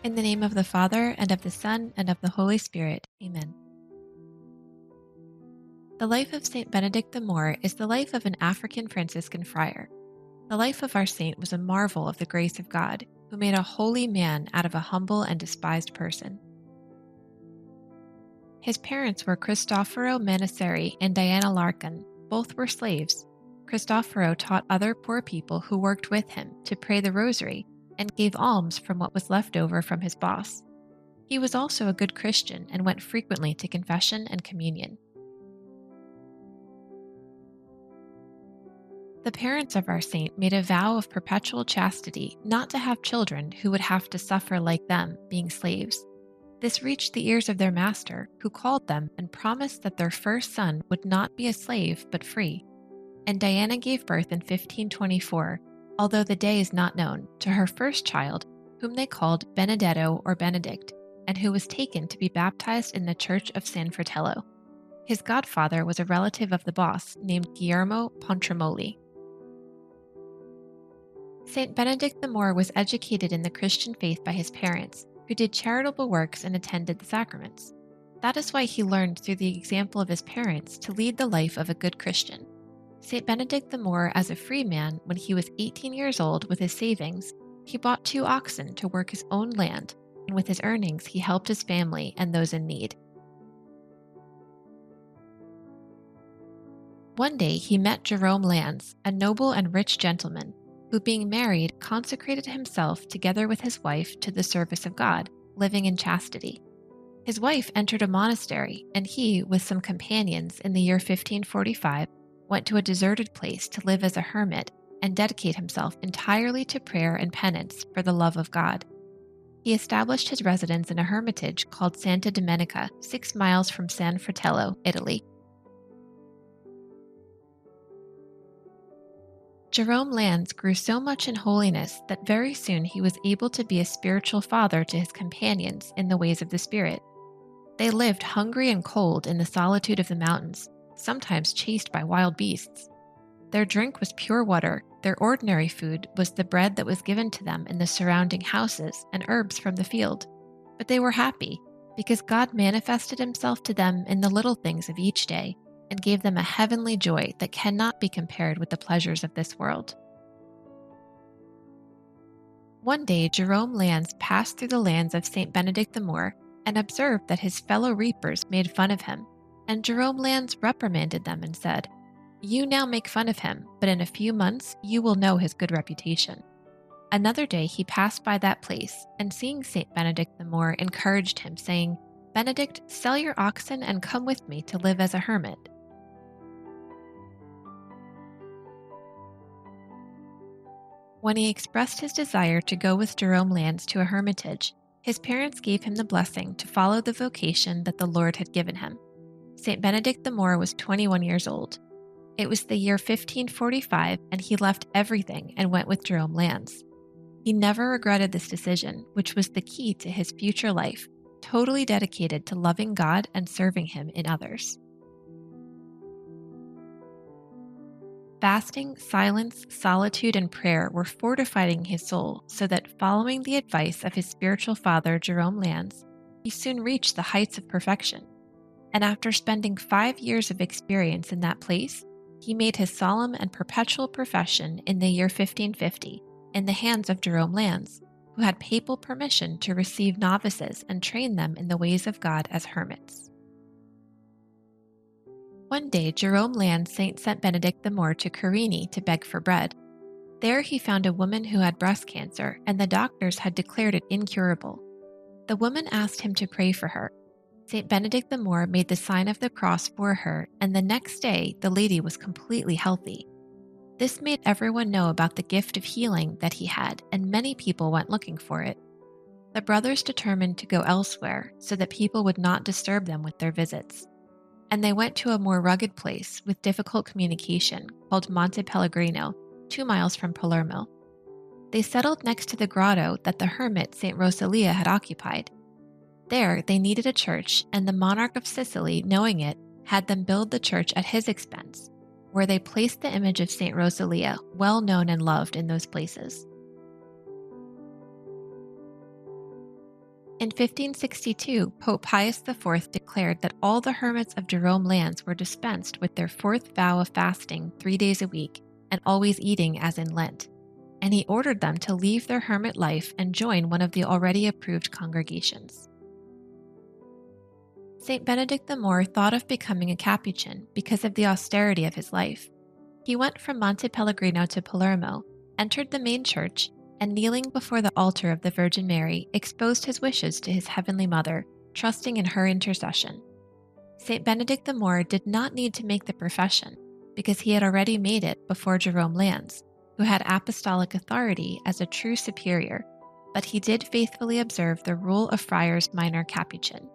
In the name of the Father, and of the Son, and of the Holy Spirit. Amen. The life of Saint Benedict the Moor is the life of an African Franciscan friar. The life of our saint was a marvel of the grace of God, who made a holy man out of a humble and despised person. His parents were Cristoforo Manaceri and Diana Larkin. Both were slaves. Cristoforo taught other poor people who worked with him to pray the rosary and gave alms from what was left over from his boss. He was also a good Christian and went frequently to confession and communion. The parents of our saint made a vow of perpetual chastity not to have children who would have to suffer like them, being slaves. This reached the ears of their master, who called them and promised that their first son would not be a slave but free. And Diana gave birth in 1524, although the day is not known, to her first child, whom they called Benedetto or Benedict, and who was taken to be baptized in the church of San Fratello. His godfather was a relative of the boss named Guillermo Pontremoli. Saint Benedict the Moor was educated in the Christian faith by his parents, who did charitable works and attended the sacraments. That is why he learned through the example of his parents to lead the life of a good Christian. Saint Benedict the Moor, as a free man, when he was 18 years old with his savings, he bought 2 oxen to work his own land, and with his earnings he helped his family and those in need. One day he met Jerome Lanz, a noble and rich gentleman, who, being married, consecrated himself together with his wife to the service of God, living in chastity. His wife entered a monastery, and he, with some companions in the year 1545, went to a deserted place to live as a hermit and dedicate himself entirely to prayer and penance for the love of God. He established his residence in a hermitage called Santa Domenica, 6 miles from San Fratello, Italy. Jerome Lanz grew so much in holiness that very soon he was able to be a spiritual father to his companions in the ways of the Spirit. They lived hungry and cold in the solitude of the mountains, sometimes chased by wild beasts. Their drink was pure water, their ordinary food was the bread that was given to them in the surrounding houses and herbs from the field. But they were happy, because God manifested himself to them in the little things of each day, and gave them a heavenly joy that cannot be compared with the pleasures of this world. One day, Jerome Lanz passed through the lands of Saint Benedict the Moor and observed that his fellow reapers made fun of him, and Jerome Lanz reprimanded them and said, "You now make fun of him, but in a few months you will know his good reputation." Another day he passed by that place, and seeing Saint Benedict the Moor, encouraged him, saying, "Benedict, sell your oxen and come with me to live as a hermit." When he expressed his desire to go with Jerome Lanz to a hermitage, his parents gave him the blessing to follow the vocation that the Lord had given him. Saint Benedict the Moor was 21 years old. It was the year 1545, and he left everything and went with Jerome Lanz. He never regretted this decision, which was the key to his future life, totally dedicated to loving God and serving him in others. Fasting, silence, solitude, and prayer were fortifying his soul so that, following the advice of his spiritual father, Jerome Lanz, he soon reached the heights of perfection. And after spending 5 years of experience in that place, he made his solemn and perpetual profession in the year 1550 in the hands of Jerome Lanz, who had papal permission to receive novices and train them in the ways of God as hermits. One day, Jerome Lanz sent Benedict the Moor to Carini to beg for bread. There he found a woman who had breast cancer, and the doctors had declared it incurable. The woman asked him to pray for her. Saint Benedict the Moor made the sign of the cross for her, and the next day the lady was completely healthy. This made everyone know about the gift of healing that he had, and many people went looking for it. The brothers determined to go elsewhere so that people would not disturb them with their visits. And they went to a more rugged place with difficult communication called Monte Pellegrino, 2 miles from Palermo. They settled next to the grotto that the hermit St. Rosalia had occupied. There they needed a church, and the monarch of Sicily, knowing it, had them build the church at his expense, where they placed the image of St. Rosalia, well known and loved in those places. In 1562, Pope Pius IV declared that all the hermits of Jerome lands were dispensed with their fourth vow of fasting 3 days a week and always eating as in Lent, and he ordered them to leave their hermit life and join one of the already approved congregations. St. Benedict the Moor thought of becoming a Capuchin because of the austerity of his life. He went from Monte Pellegrino to Palermo, entered the main church, and kneeling before the altar of the Virgin Mary, exposed his wishes to his Heavenly Mother, trusting in her intercession. St. Benedict the Moor did not need to make the profession, because he had already made it before Jerome Lands, who had apostolic authority as a true superior, but he did faithfully observe the rule of Friars Minor Capuchin.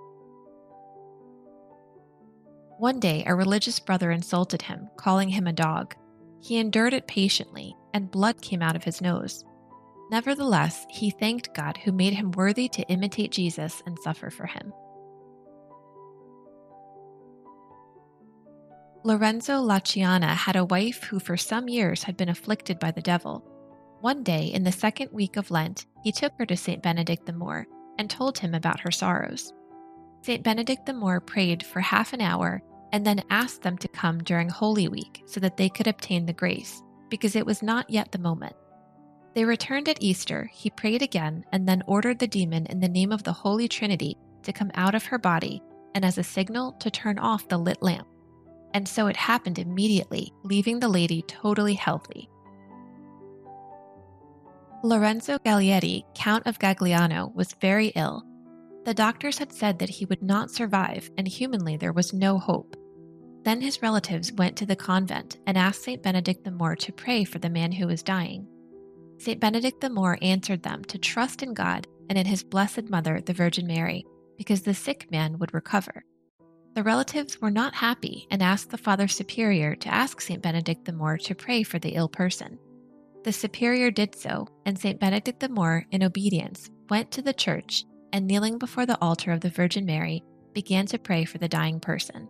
One day, a religious brother insulted him, calling him a dog. He endured it patiently, and blood came out of his nose. Nevertheless, he thanked God who made him worthy to imitate Jesus and suffer for him. Lorenzo Laciana had a wife who for some years had been afflicted by the devil. One day, in the second week of Lent, he took her to St. Benedict the Moor and told him about her sorrows. St. Benedict the Moor prayed for half an hour and then asked them to come during Holy Week so that they could obtain the grace, because it was not yet the moment. They returned at Easter, he prayed again, and then ordered the demon in the name of the Holy Trinity to come out of her body and as a signal to turn off the lit lamp. And so it happened immediately, leaving the lady totally healthy. Lorenzo Gallieri, Count of Gagliano, was very ill. The doctors had said that he would not survive, and humanly there was no hope. Then his relatives went to the convent and asked St. Benedict the Moor to pray for the man who was dying. St. Benedict the Moor answered them to trust in God and in his Blessed Mother, the Virgin Mary, because the sick man would recover. The relatives were not happy and asked the Father Superior to ask St. Benedict the Moor to pray for the ill person. The Superior did so, and St. Benedict the Moor, in obedience, went to the church and, kneeling before the altar of the Virgin Mary, began to pray for the dying person.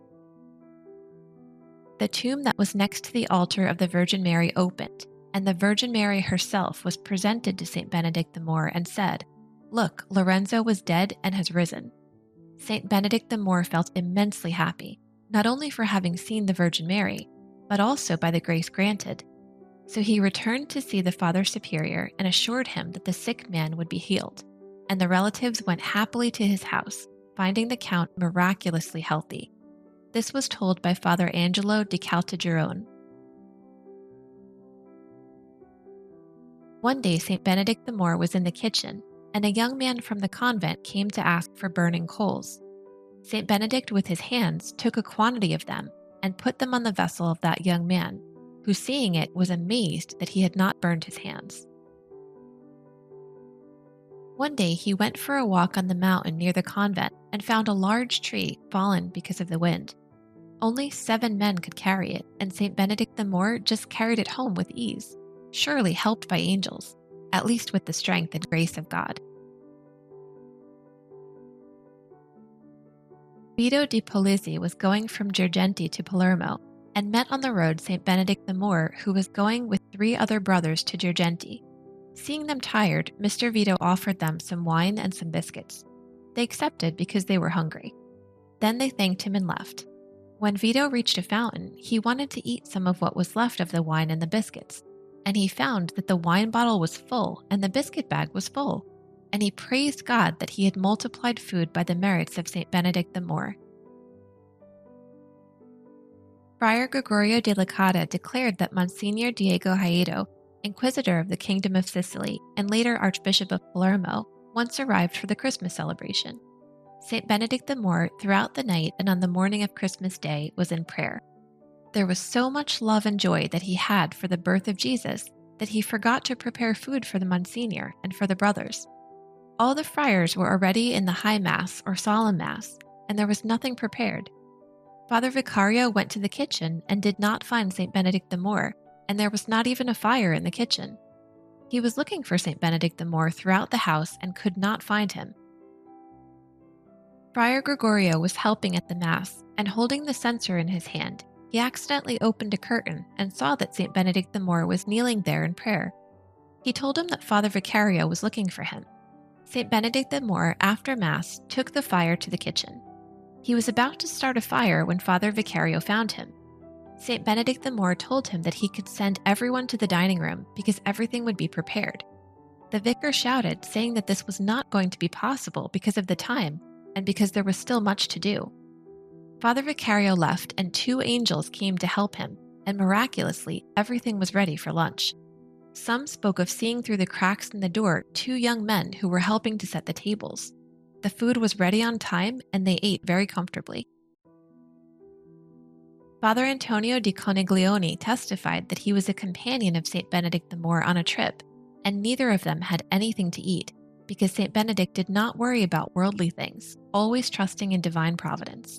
The tomb that was next to the altar of the Virgin Mary opened, and the Virgin Mary herself was presented to St. Benedict the Moor and said, "Look, Lorenzo was dead and has risen." St. Benedict the Moor felt immensely happy, not only for having seen the Virgin Mary, but also by the grace granted. So he returned to see the Father Superior and assured him that the sick man would be healed, and the relatives went happily to his house, finding the Count miraculously healthy. This was told by Father Angelo di Caltagirone. One day, St. Benedict the Moor was in the kitchen, and a young man from the convent came to ask for burning coals. St. Benedict, with his hands, took a quantity of them and put them on the vessel of that young man, who, seeing it, was amazed that he had not burned his hands. One day he went for a walk on the mountain near the convent and found a large tree fallen because of the wind. Only 7 men could carry it, and St. Benedict the Moor just carried it home with ease, surely helped by angels, at least with the strength and grace of God. Vito di Polizzi was going from Girgenti to Palermo and met on the road St. Benedict the Moor, who was going with 3 other brothers to Girgenti. Seeing them tired, Mr. Vito offered them some wine and some biscuits. They accepted because they were hungry. Then they thanked him and left. When Vito reached a fountain, he wanted to eat some of what was left of the wine and the biscuits, and he found that the wine bottle was full and the biscuit bag was full, and he praised God that he had multiplied food by the merits of St. Benedict the Moor. Friar Gregorio de Licata declared that Monsignor Diego Haedo, Inquisitor of the Kingdom of Sicily and later Archbishop of Palermo, once arrived for the Christmas celebration. St. Benedict the Moor, throughout the night and on the morning of Christmas Day, was in prayer. There was so much love and joy that he had for the birth of Jesus that he forgot to prepare food for the Monsignor and for the brothers. All the friars were already in the High Mass or Solemn Mass, and there was nothing prepared. Father Vicario went to the kitchen and did not find St. Benedict the Moor, and there was not even a fire in the kitchen. He was looking for St. Benedict the Moor throughout the house and could not find him. Friar Gregorio was helping at the Mass, and holding the censer in his hand, he accidentally opened a curtain and saw that St. Benedict the Moor was kneeling there in prayer. He told him that Father Vicario was looking for him. St. Benedict the Moor, after Mass, took the fire to the kitchen. He was about to start a fire when Father Vicario found him. St. Benedict the Moor told him that he could send everyone to the dining room because everything would be prepared. The vicar shouted, saying that this was not going to be possible because of the time and because there was still much to do. Father Vicario left and 2 angels came to help him, and miraculously, everything was ready for lunch. Some spoke of seeing through the cracks in the door 2 young men who were helping to set the tables. The food was ready on time and they ate very comfortably. Father Antonio di Coniglione testified that he was a companion of St. Benedict the Moor on a trip, and neither of them had anything to eat because St. Benedict did not worry about worldly things, always trusting in divine providence.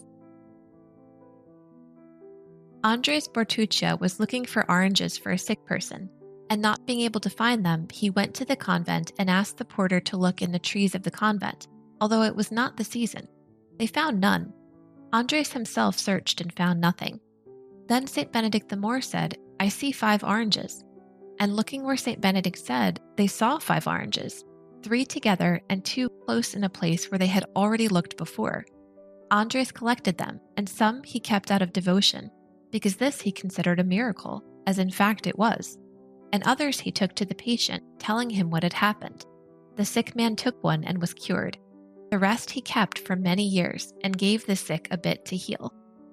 Andres Bortuccia was looking for oranges for a sick person, and not being able to find them, he went to the convent and asked the porter to look in the trees of the convent, although it was not the season. They found none. Andres himself searched and found nothing. Then St. Benedict the Moor said, "I see 5 oranges." And looking where St. Benedict said, they saw 5 oranges, 3 together and 2 close in a place where they had already looked before. Andres collected them, and some he kept out of devotion, because this he considered a miracle, as in fact it was. And others he took to the patient, telling him what had happened. The sick man took one and was cured. The rest he kept for many years and gave the sick a bit to heal.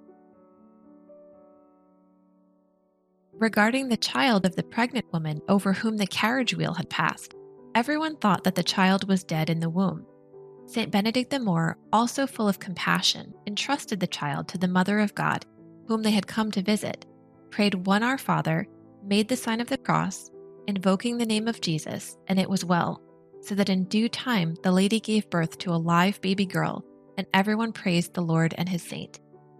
Regarding the child of the pregnant woman over whom the carriage wheel had passed, everyone thought that the child was dead in the womb. St. Benedict the Moor, also full of compassion, entrusted the child to the Mother of God, whom they had come to visit, prayed one Our Father, made the sign of the cross, invoking the name of Jesus, and it was well, so that in due time the lady gave birth to a live baby girl, and everyone praised the Lord and his saint.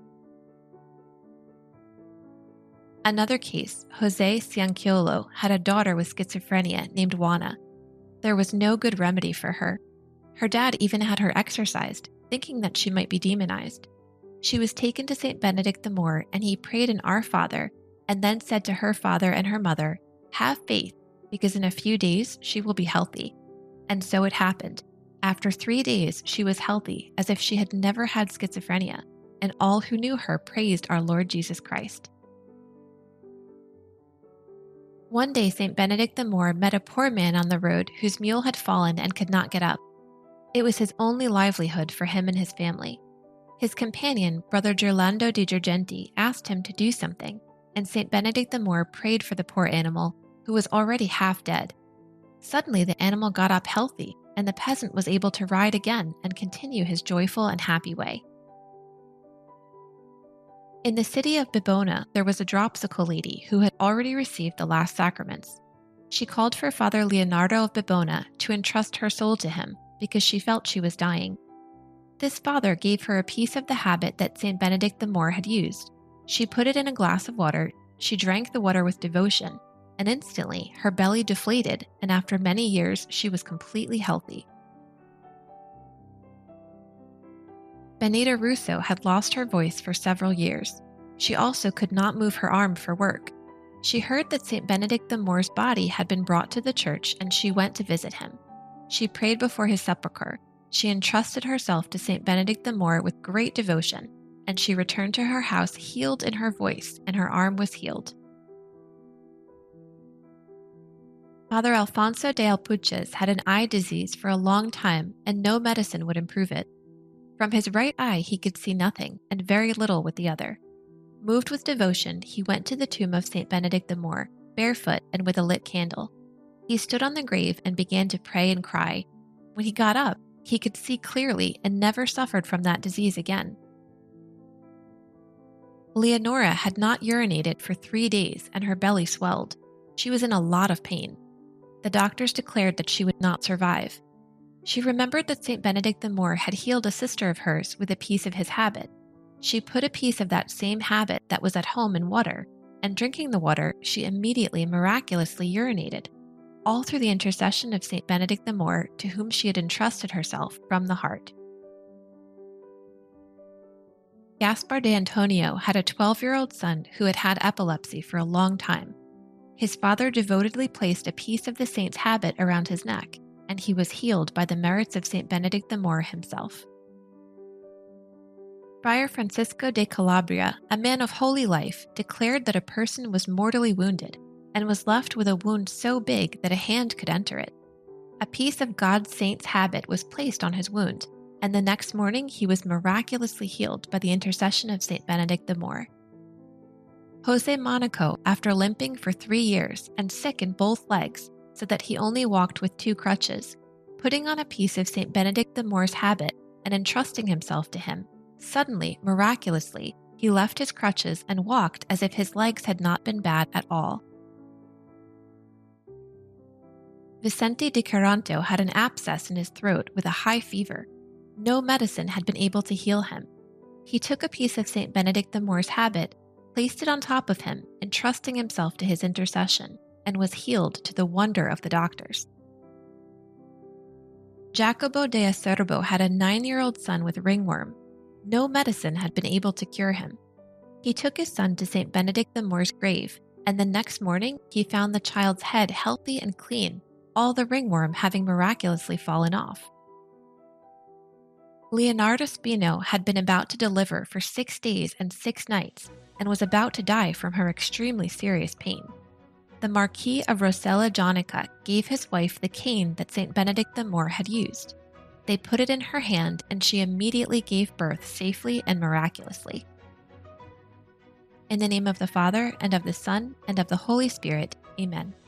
Another case, Jose Cianciolo had a daughter with schizophrenia named Juana. There was no good remedy for her. Her dad even had her exorcised, thinking that she might be demonized. She was taken to St. Benedict the Moor, and he prayed an Our Father, and then said to her father and her mother, "Have faith, because in a few days she will be healthy." And so it happened. After 3 days, she was healthy, as if she had never had schizophrenia, and all who knew her praised our Lord Jesus Christ. One day, St. Benedict the Moor met a poor man on the road whose mule had fallen and could not get up. It was his only livelihood for him and his family. His companion, Brother Gerlando di Girgenti, asked him to do something, and St. Benedict the Moor prayed for the poor animal, who was already half dead. Suddenly the animal got up healthy, and the peasant was able to ride again and continue his joyful and happy way. In the city of Bibona, there was a dropsical lady who had already received the last sacraments. She called for Father Leonardo of Bibona to entrust her soul to him because she felt she was dying. This father gave her a piece of the habit that St. Benedict the Moor had used. She put it in a glass of water, she drank the water with devotion, and instantly her belly deflated, and after many years she was completely healthy. Benita Russo had lost her voice for several years. She also could not move her arm for work. She heard that St. Benedict the Moor's body had been brought to the church, and she went to visit him. She prayed before his sepulchre. She entrusted herself to St. Benedict the Moor with great devotion, and she returned to her house healed in her voice, and her arm was healed. Father Alfonso de Alpuches had an eye disease for a long time, and no medicine would improve it. From his right eye he could see nothing, and very little with the other. Moved with devotion, he went to the tomb of St. Benedict the Moor, barefoot and with a lit candle. He stood on the grave and began to pray and cry. When he got up, he could see clearly and never suffered from that disease again. Leonora had not urinated for 3 days, and her belly swelled. She was in a lot of pain. The doctors declared that she would not survive. She remembered that St. Benedict the Moor had healed a sister of hers with a piece of his habit. She put a piece of that same habit that was at home in water, and drinking the water, she immediately miraculously urinated, all through the intercession of St. Benedict the Moor, to whom she had entrusted herself from the heart. Gaspar de Antonio had a 12-year-old son who had had epilepsy for a long time. His father devotedly placed a piece of the saint's habit around his neck, and he was healed by the merits of St. Benedict the Moor himself. Friar Francisco de Calabria, a man of holy life, declared that a person was mortally wounded and was left with a wound so big that a hand could enter it. A piece of God's saint's habit was placed on his wound, and the next morning he was miraculously healed by the intercession of St. Benedict the Moor. Jose Monaco, after limping for 3 years and sick in both legs so that he only walked with 2 crutches, putting on a piece of St. Benedict the Moor's habit and entrusting himself to him, suddenly, miraculously, he left his crutches and walked as if his legs had not been bad at all. Vicente de Caranto had an abscess in his throat with a high fever. No medicine had been able to heal him. He took a piece of St. Benedict the Moor's habit, placed it on top of him, entrusting himself to his intercession, and was healed to the wonder of the doctors. Jacobo de Acerbo had a 9-year-old son with ringworm. No medicine had been able to cure him. He took his son to St. Benedict the Moor's grave, and the next morning he found the child's head healthy and clean, all the ringworm having miraculously fallen off. Leonardo Spino had been about to deliver for 6 days and 6 nights, and was about to die from her extremely serious pain. The Marquis of Rosella Jonica gave his wife the cane that St. Benedict the Moor had used. They put it in her hand, and she immediately gave birth safely and miraculously. In the name of the Father, and of the Son, and of the Holy Spirit, Amen.